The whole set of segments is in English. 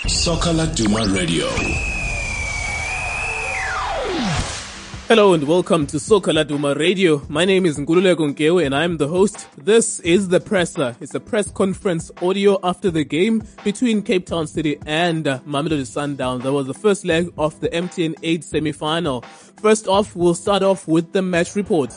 Soka Laduma Radio. Hello and welcome to Soka Laduma Radio. My name is Ngululeko Nkewe and I'm the host. This is The Presser. It's a press conference audio after the game between Cape Town City and Mamelodi Sundowns. That was the first leg of the MTN 8 semi-final. First off, we'll start off with the match report.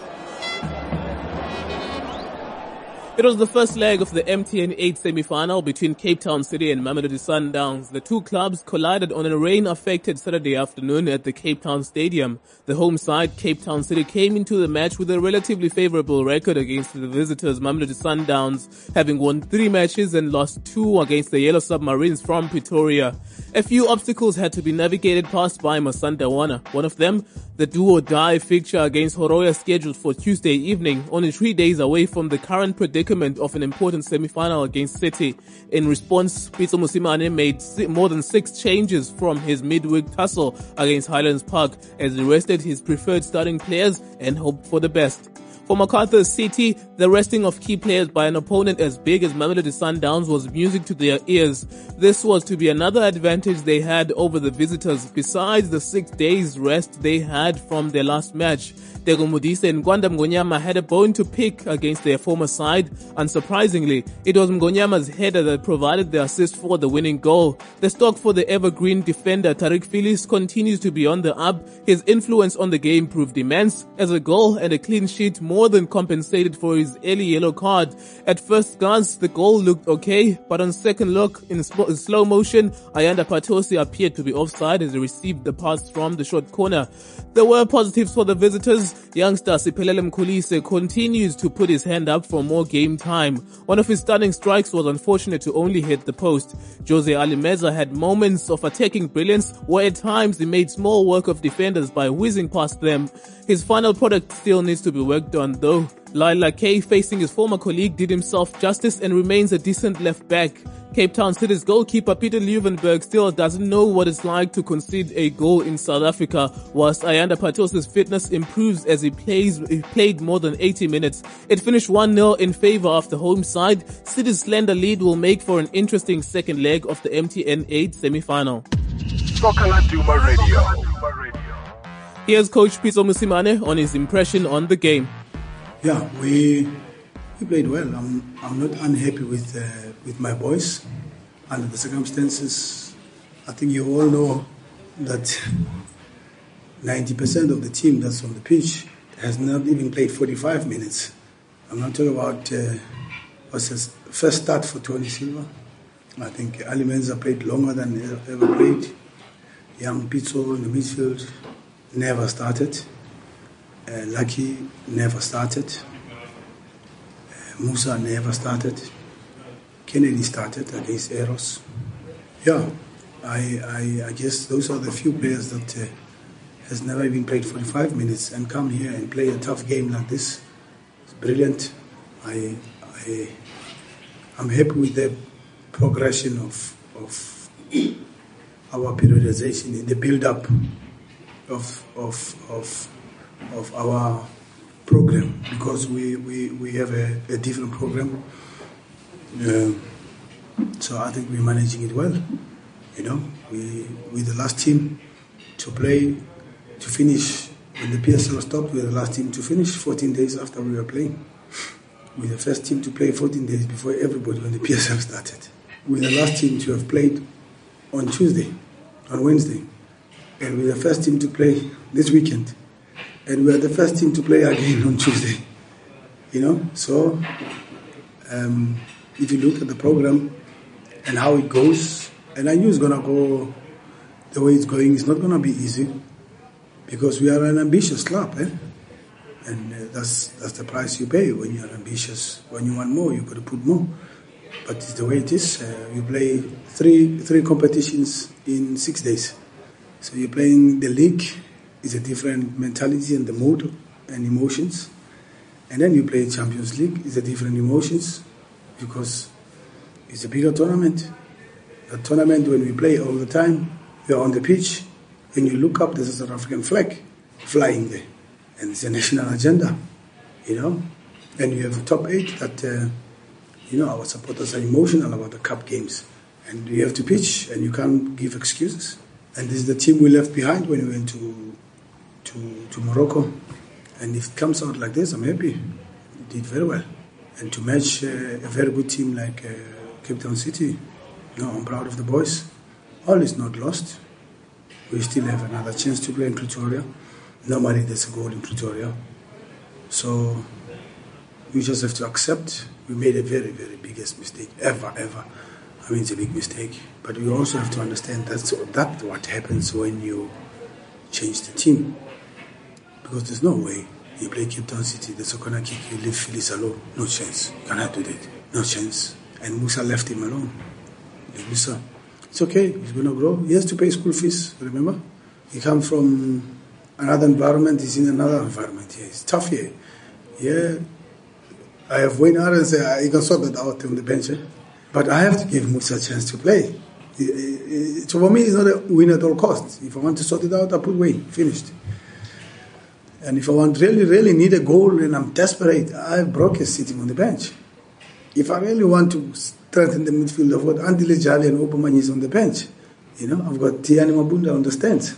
It was the first leg of the MTN 8 semi-final between Cape Town City and Mamelodi Sundowns. The two clubs collided on a rain-affected Saturday afternoon at the Cape Town Stadium. The home side, Cape Town City, came into the match with a relatively favourable record against the visitors, Mamelodi Sundowns, having won 3 matches and lost 2 against the Yellow Submarines from Pretoria. A few obstacles had to be navigated past by Masanda Wana. One of them, the do-or-die fixture against Horoya scheduled for Tuesday evening, only 3 days away from the current predicament of an important semi-final against City. In response, Pitso Mosimane made more than 6 changes from his midweek tussle against Highlands Park as he rested his preferred starting players and hoped for the best. For MacArthur City, the resting of key players by an opponent as big as Mamelodi Sundowns was music to their ears. This was to be another advantage they had over the visitors, besides the 6 days rest they had from their last match. Tego Modise and Gwanda Mngonyama had a bone to pick against their former side. Unsurprisingly, it was Mngonyama's header that provided the assist for the winning goal. The stock for the evergreen defender Tariq Phillips continues to be on the up. His influence on the game proved immense, as a goal and a clean sheet more than compensated for his early yellow card. At first glance, the goal looked okay, but on second look, in slow motion, Ayanda Patosi appeared to be offside as he received the pass from the short corner. There were positives for the visitors. Youngster Siphelele Mkhulise continues to put his hand up for more game time. One of his stunning strikes was unfortunate to only hit the post. Jose Alimeza had moments of attacking brilliance where at times he made small work of defenders by whizzing past them. His final product still needs to be worked on though. Laila K, facing his former colleague, did himself justice and remains a decent left back. Cape Town City's goalkeeper Peter Leuvenberg still doesn't know what it's like to concede a goal in South Africa, whilst Ayanda Patosi's fitness improves as he played more than 80 minutes. It finished 1-0 in favour of the home side. City's slender lead will make for an interesting second leg of the MTN 8 semi-final. Soka Laduma Radio. Here's Coach Pitso Mosimane on his impression on the game. Yeah, we played well. I'm not unhappy with my boys under the circumstances. I think you all know that 90% of the team that's on the pitch has not even played 45 minutes. I'm not talking about what's his first start for Tony Silva. I think Ali Menza played longer than ever played. Young Pitso in the midfield never started. Lucky never started. Musa never started. Kennedy started against Eros. Yeah, I guess those are the few players that has never even played 45 minutes and come here and play a tough game like this. It's brilliant. I'm happy with the progression of our periodization in the build-up of our program, because we have a different program. So I think we're managing it well. You know, we're the last team to play, to finish. When the PSL stopped, we were the last team to finish 14 days after we were playing. We're the first team to play 14 days before everybody when the PSL started. We're the last team to have played on Wednesday. And we're the first team to play this weekend. And we are the first team to play again on Tuesday. You know, so if you look at the program and how it goes, and I knew it's going to go the way it's going, it's not going to be easy, because we are an ambitious club, and that's the price you pay when you're ambitious. When you want more, you've got to put more. But it's the way it is. You play three competitions in 6 days. So you're playing the league. It's a different mentality and the mood and emotions. And then you play Champions League. It's a different emotions, because it's a bigger tournament. A tournament when we play all the time, we are on the pitch, and you look up, there's a South African flag flying there. And it's a national agenda, you know. And you have a top 8 that, our supporters are emotional about the cup games. And you have to pitch, and you can't give excuses. And this is the team we left behind when we went to Morocco. And if it comes out like this, I'm happy. We did very well. And to match a very good team like Cape Town City, I'm proud of the boys. All is not lost. We still have another chance to play in Pretoria. Normally there's a goal in Pretoria. So we just have to accept we made a very, very biggest mistake ever. I mean, it's a big mistake. But we also have to understand that's what happens when you change the team. Because there's no way you play Cape Town City, there's a corner kick, you leave Phyllis alone. No chance. You cannot do that. No chance. And Musa left him alone. Musa. It's okay. He's going to grow. He has to pay school fees, remember? He comes from another environment. He's in another environment. Yeah, it's tough here. Yeah. I have Wayne Arons. He can sort that out on the bench. But I have to give Musa a chance to play. So for me, it's not a win at all costs. If I want to sort it out, I put Wayne. Finished. And if I want really need a goal and I'm desperate, I have Brockes sitting on the bench. If I really want to strengthen the midfield, I've got Andile Jali and Obamanyis on the bench. I've got Tiani Mabunda on the stands.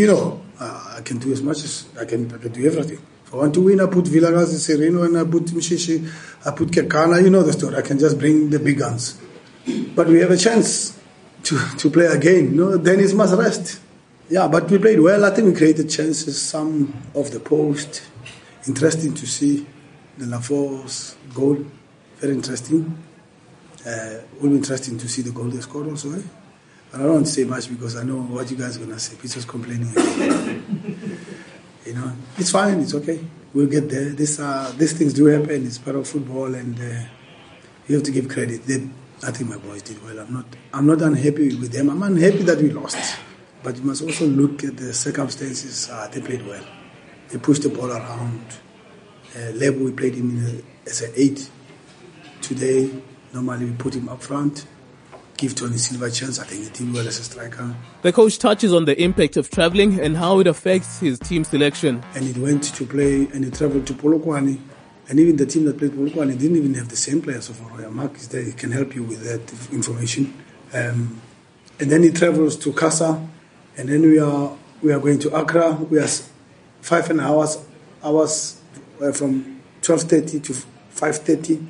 I can do as much as I can do everything. If I want to win, I put Villarreal, Sereno, and I put Mshishi, I put Kekana. You know the story. I can just bring the big guns. But we have a chance to play again. Dennis must rest. Yeah, but we played well. I think we created chances, some of the post. Interesting to see the Laforce goal. Very interesting. Will be interesting to see the goal they scored also. But I don't want to say much because I know what you guys are going to say. Peter's complaining again. It's fine. It's okay. We'll get there. These things do happen. It's part of football, and you have to give credit. I think my boys did well. I'm not unhappy with them. I'm unhappy that we lost. But you must also look at the circumstances. They played well. They pushed the ball around. Lebo, we played him as an 8. Today, normally we put him up front. Give Tony Silva a chance. I think he did well as a striker. The coach touches on the impact of travelling and how it affects his team selection. And he went to play and he travelled to Polokwane. And even the team that played Polokwane didn't even have the same players. So Roya Mark is there. He can help you with that information. And then he travels to Kasa. And then we are going to Accra. We are 5.5 hours from 12:30 to 5:30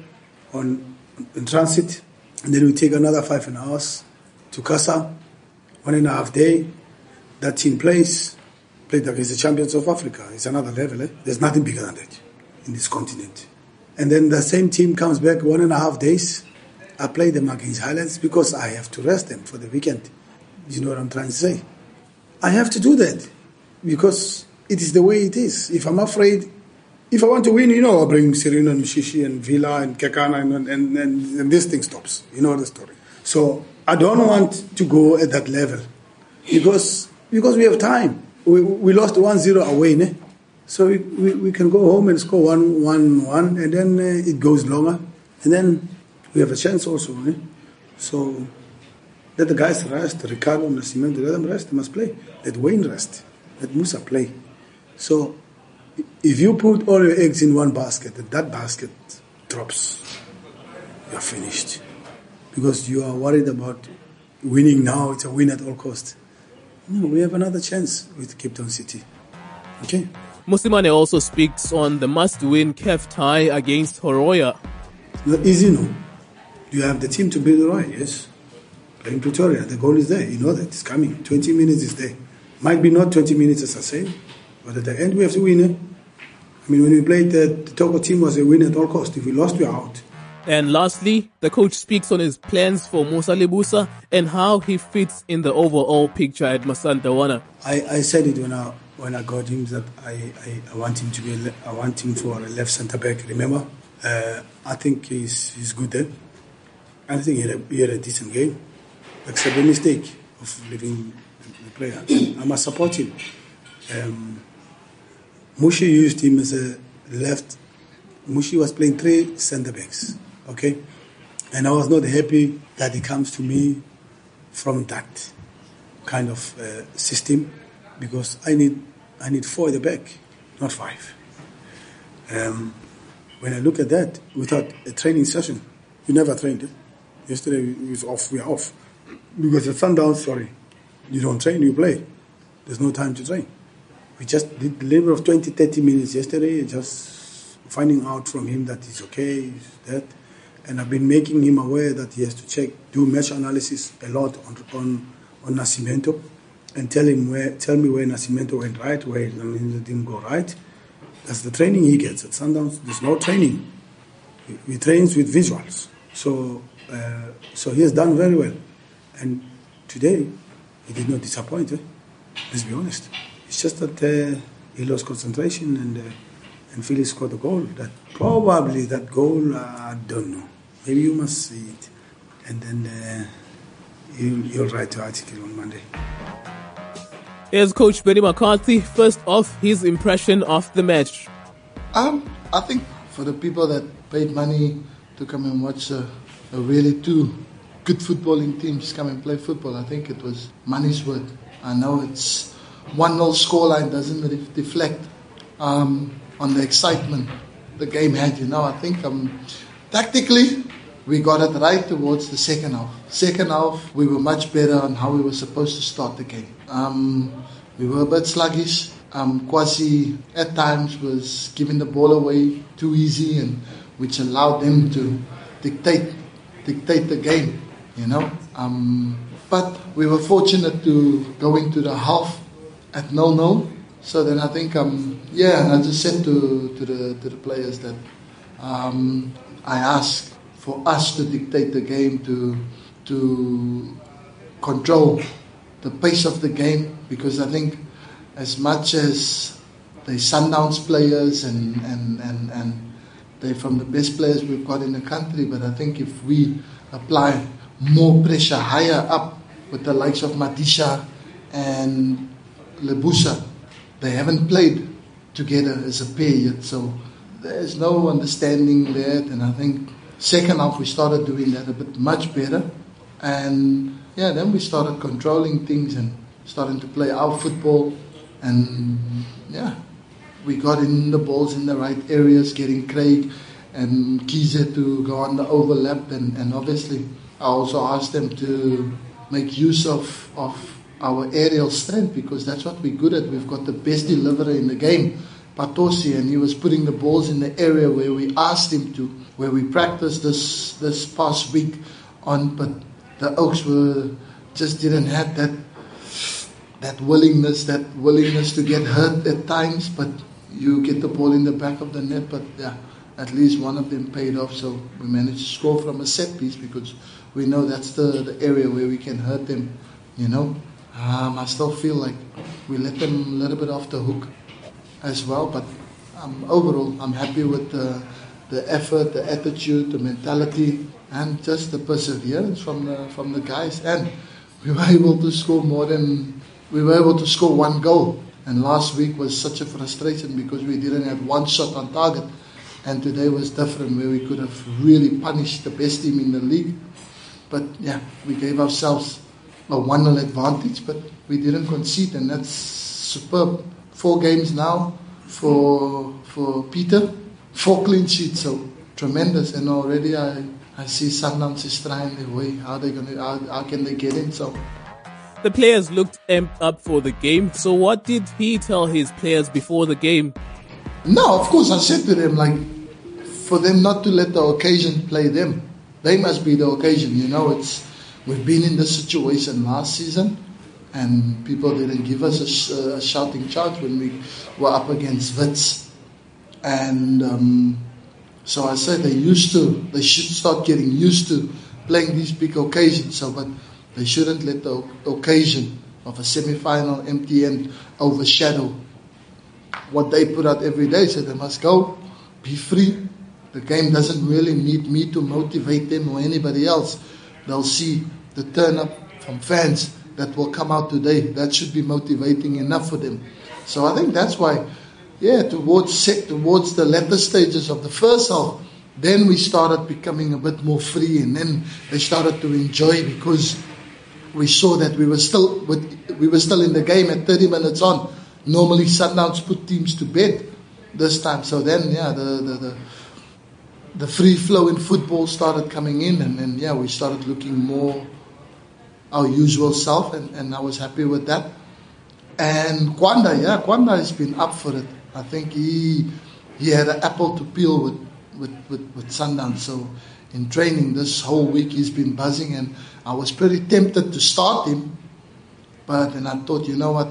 in transit. And then we take another 5 hours to Kasa. 1.5 day. That team played against the champions of Africa. It's another level. There's nothing bigger than that in this continent. And then the same team comes back 1.5 days. I play them against Highlands because I have to rest them for the weekend. You know what I'm trying to say? I have to do that because it is the way it is. If I'm afraid, if I want to win, I'll bring Sereno and Mshishi and Villa and Kekana and this thing stops. You know the story. So I don't want to go at that level because we have time. We lost 1-0 away, ne? So we can go home and score 1-1, and then it goes longer. And then we have a chance also, ne? So let the guys rest. Ricardo and Nascimento, let them rest. They must play. Let Wayne rest. Let Musa play. So if you put all your eggs in one basket and that basket drops, you're finished. Because you are worried about winning now. It's a win at all costs. No, we have another chance with Cape Town City. Okay? Mosimane also speaks on the must-win CAF tie against Horoya. Not easy, no. You have the team to beat Horoya, yes. In Pretoria, the goal is there. You know that it's coming. 20 minutes is there. Might be not 20 minutes as I say, but at the end we have to win. I mean, when we played the Togo team was a win at all costs. If we lost, we are out. And lastly, the coach speaks on his plans for Musa Lebusa and how he fits in the overall picture at Masandawana. I said it when I got him that I want him to be I want him for a left centre back. Remember, I think he's good there. I think he had a decent game, except the mistake of leaving the player. I must support him. Mushi used him as a left. Mushi was playing 3 centre backs. Okay, and I was not happy that he comes to me from that kind of system because I need 4 at the back, not 5. When I look at that, without a training session, we never trained. Yesterday we was off. We are off. Because at Sundowns, sorry, you don't train, you play. There's no time to train. We just did the labor of 20, 30 minutes yesterday, just finding out from him that he's okay, he's that. And I've been making him aware that he has to do match analysis a lot on Nascimento, and tell me where Nascimento went right, where Nascimento didn't go right. That's the training he gets at Sundowns. There's no training. We trains with visuals. So he has done very well. And today, he did not disappoint. Let's be honest. It's just that he lost concentration and Philly scored a goal. That goal, I don't know. Maybe you must see it. And then you'll write the article on Monday. Here's Coach Benny McCarthy. First off, his impression of the match. I think for the people that paid money to come and watch a really two good footballing teams come and play football, I think it was money's worth. I know it's 1-0 scoreline doesn't reflect on the excitement the game had. I think tactically we got it right towards the second half. Second half we were much better on how we were supposed to start the game. We were a bit sluggish. Kwasi at times was giving the ball away too easy, and which allowed them to dictate the game. But we were fortunate to go into the half at 0-0. So then I think, and I just said to the players that I asked for us to dictate the game, to control the pace of the game, because I think as much as they Sundowns players and they're from the best players we've got in the country, but I think if we apply more pressure higher up with the likes of Madisha and Lebusa, they haven't played together as a pair yet, so there's no understanding there. And I think second half we started doing that a bit much better, and then we started controlling things and starting to play our football, and we got in the balls in the right areas, getting Craig and Kize to go on the overlap, and obviously I also asked them to make use of our aerial strength, because that's what we're good at. We've got the best deliverer in the game, Patosi, and he was putting the balls in the area where we asked him to, where we practiced this past week on, but the Oaks just didn't have that willingness to get hurt at times, but you get the ball in the back of the net. But at least one of them paid off, so we managed to score from a set piece, because we know that's the area where we can hurt them. I still feel like we let them a little bit off the hook as well, but overall I'm happy with the effort, the attitude, the mentality, and just the perseverance from the guys. And we were able to score one goal. And last week was such a frustration because we didn't have one shot on target. And today was different, where we could have really punished the best team in the league. But we gave ourselves a 1-0 advantage, but we didn't concede, and that's superb. 4 games now for Peter, 4 clean sheets, so tremendous. And already I see Sundowns is trying their way. How can they get in? So the players looked amped up for the game. So what did he tell his players before the game? No, of course I said to them, for them not to let the occasion play them. They must be the occasion. We've been in this situation last season, and people didn't give us a shouting chance when we were up against Wits. And so I said they should start getting used to playing these big occasions. But they shouldn't let the occasion of a semi-final MTN overshadow what they put out every day. So they must go, be free. The game doesn't really need me to motivate them or anybody else. They'll see the turn up from fans that will come out today. That should be motivating enough for them. So I think that's why, towards the latter stages of the first half, then we started becoming a bit more free, and then they started to enjoy, because we saw that we were still in the game at 30 minutes on. Normally Sundowns put teams to bed this time. So then the free flow in football started coming in, and then we started looking more our usual self, and I was happy with that. And Kwanda has been up for it. I think he had an apple to peel with Sundowns. So in training this whole week he's been buzzing, and I was pretty tempted to start him, but then I thought, you know what,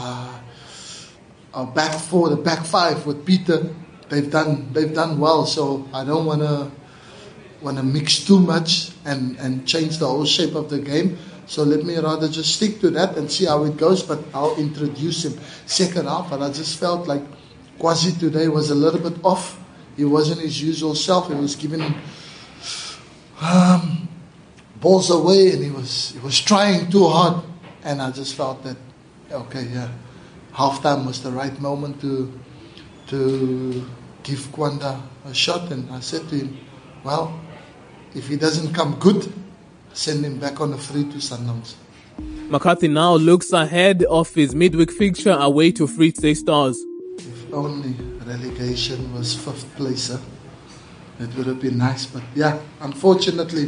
our back four, the back five with Peter, they've done well. So I don't want to mix too much and change the whole shape of the game. So let me rather just stick to that and see how it goes. But I'll introduce him second half. But I just felt like Kwasi today was a little bit off. He wasn't his usual self. He was giving balls away, and he was trying too hard. And I just felt that, okay, yeah, halftime was the right moment to give Kwanda a shot. And I said to him, well, if he doesn't come good, send him back on a free to Sundowns. McCarthy now looks ahead of his midweek fixture away to Free State Stars. If only relegation was fifth place, it would have been nice. But yeah, unfortunately,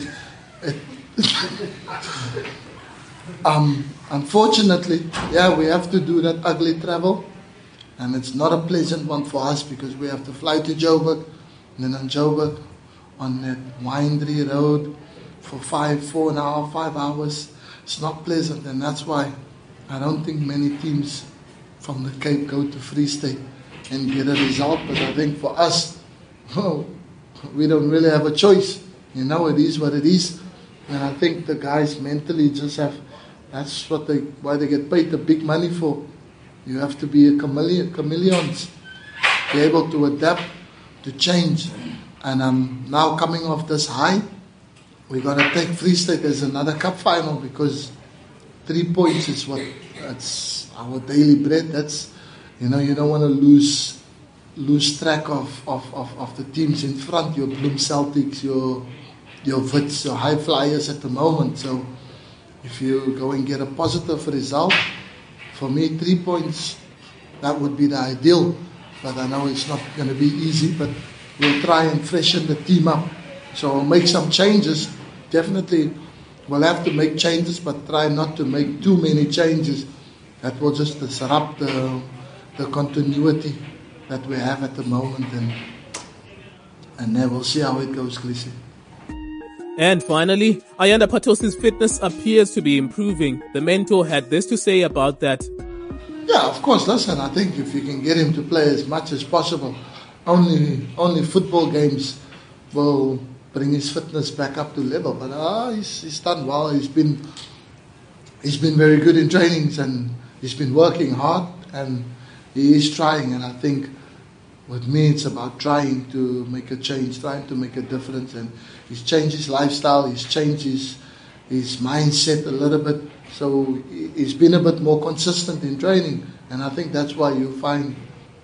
we have to do that ugly travel. And it's not a pleasant one for us because we have to fly to Joburg, and then on Joburg, on that windy road for 5 hours. It's not pleasant, and that's why I don't think many teams from the Cape go to Free State and get a result. But I think for us, we don't really have a choice. You know, it is what it is. And I think the guys mentally just have, that's why they get paid the big money for. You have to be chameleons, be able to adapt, to change. And now coming off this high, we're going to take Free State as another cup final, because 3 points is that's our daily bread. That's, you don't want to lose track of the teams in front, your Bloem Celtics, your Wits, your High Flyers at the moment. So if you go and get a positive result, for me, 3 points, that would be the ideal. But I know it's not going to be easy, but we'll try and freshen the team up. So we'll make some changes. Definitely we'll have to make changes, but try not to make too many changes. That will just disrupt the continuity that we have at the moment. And then we'll see how it goes, Klisi. And finally, Ayanda Patosi's fitness appears to be improving. The mentor had this to say about that. Yeah, of course. Listen, I think if you can get him to play as much as possible, only football games will bring his fitness back up to level. But he's done well. He's been very good in trainings, and he's been working hard, and he is trying. And I think with me, it's about trying to make a change, trying to make a difference. And he's changed his lifestyle, he's changed his mindset a little bit. So he's been a bit more consistent in training. And I think that's why you find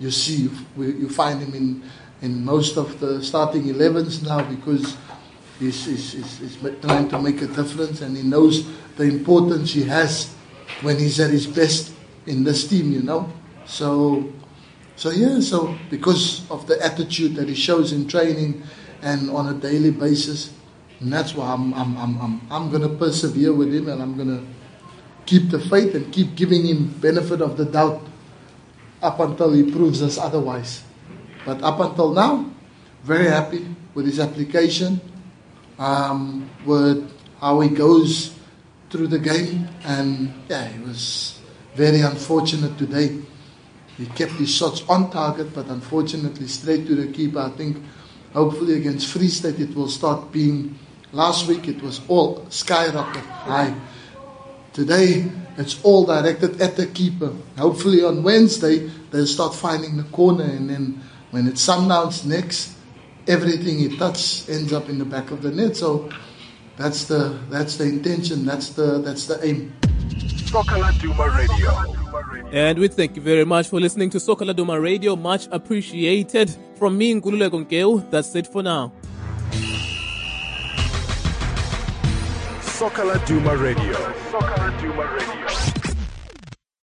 him in most of the starting 11s now, because he's trying to make a difference, and he knows the importance he has when he's at his best in this team, So because of the attitude that he shows in training and on a daily basis, and that's why I'm going to persevere with him, and I'm going to keep the faith and keep giving him benefit of the doubt up until he proves us otherwise. But up until now, very happy with his application, with how he goes through the game. And yeah, he was very unfortunate today. He kept his shots on target, but unfortunately straight to the keeper. I think hopefully against Free State it will start being, last week it was all skyrocket high. Today it's all directed at the keeper. Hopefully on Wednesday they'll start finding the corner, and then when it's Sundowns next, everything he touches ends up in the back of the net. So that's the intention, that's the aim. Soccer Laduma Radio. And we thank you very much for listening to Soccer Laduma Radio. Much appreciated. From me, Nkululeko Nkeu, that's it for now. Soccer Laduma Radio. Soccer Laduma Radio.